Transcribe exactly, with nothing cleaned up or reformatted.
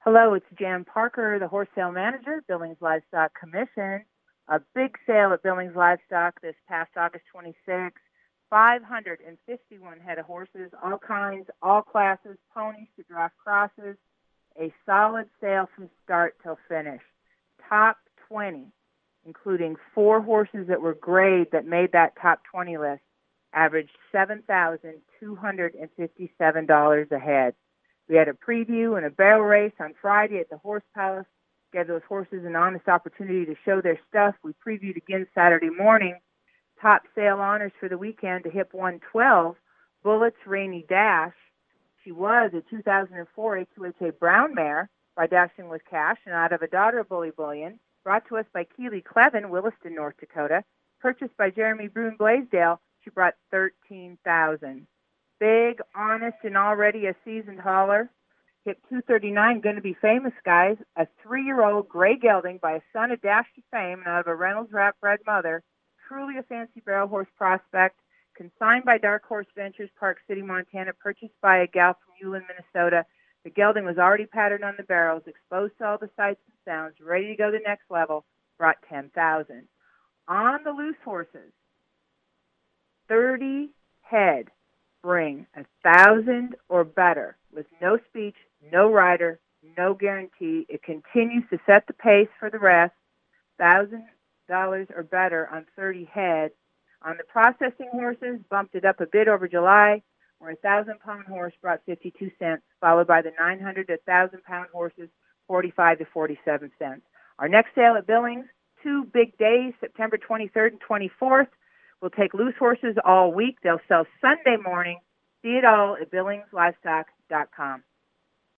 Hello, it's Jan Parker, the horse sale manager, Billings Livestock Commission. A big sale at Billings Livestock this past August twenty-sixth. five hundred fifty-one head of horses, all kinds, all classes, ponies to draft crosses. A solid sale from start till finish. Top twenty, including four horses that were grade that made that top twenty list, averaged seven thousand two hundred fifty-seven dollars a head. We had a preview and a barrel race on Friday at the Horse Palace. Gave those horses an honest opportunity to show their stuff. We previewed again Saturday morning. Top sale honors for the weekend to Hip one twelve, Bullett's Rainy Dash. She was a two thousand four A Q H A Brown mare by Dashing with Cash and out of a daughter of Bully Bullion, brought to us by Keely Clevin, Williston, North Dakota. Purchased by Jeremy Brune Blaisdell, she brought thirteen thousand dollars. Big, honest, and already a seasoned hauler. Hip two thirty-nine, going to be famous, guys. A three-year-old gray gelding by a son of Dash to Fame and out of a Reynolds Wrap bred mother. Truly a fancy barrel horse prospect. Consigned by Dark Horse Ventures, Park City, Montana. Purchased by a gal from Ulen, Minnesota. The gelding was already patterned on the barrels, exposed to all the sights and sounds, ready to go to the next level. Brought ten thousand dollars. On the loose horses, thirty head. Bring a thousand or better with no speech, no rider, no guarantee. It continues to set the pace for the rest. Thousand dollars or better on thirty head. On the processing horses, bumped it up a bit over July, where a thousand pound horse brought fifty-two cents, followed by the nine hundred to thousand pound horses, forty-five to forty-seven cents. Our next sale at Billings, two big days, September twenty-third and twenty-fourth. We'll take loose horses all week. They'll sell Sunday morning. See it all at Billings Livestock dot com.